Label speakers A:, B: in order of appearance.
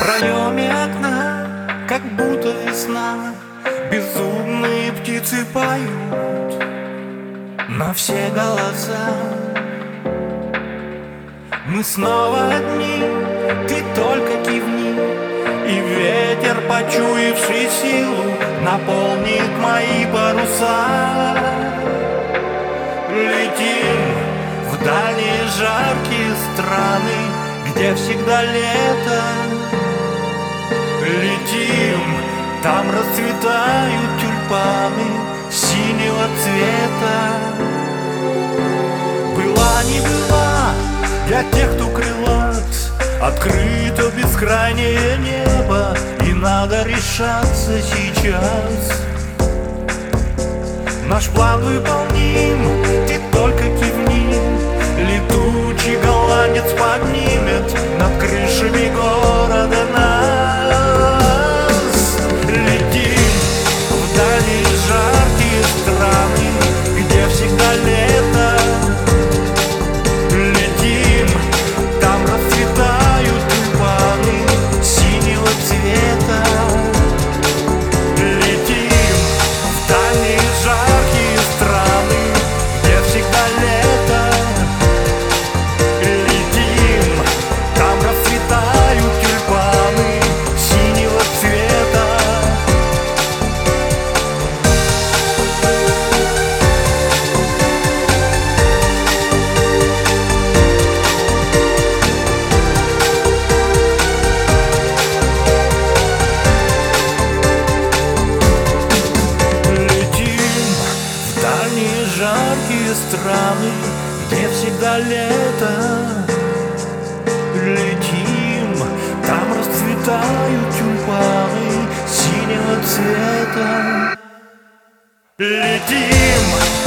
A: проеме окна, как будто весна, безумные птицы поют на все голоса. Мы снова одни, ты только кивни, и ветер, почуявший силу, наполнит мои паруса. Летим в дальние жаркие страны, где всегда лето. Летим, там расцветают тюльпаны синего цвета. Была не была для тех, кто крылат, открыто бескрайнее небо, и надо решаться сейчас. Наш план выполним, ты только кивни, летучий голландец поднимет над крышами города нас. Летим в дальние жаркие страны, где всегда лето. Летим, там расцветают тюльпаны синего цвета. Летим в дальние жаркие страны, где всегда лето. Летим, там расцветают тюльпаны синего цвета. Дальние жаркие страны, где всегда лето. Летим, там расцветают тюльпаны синего цвета. Летим.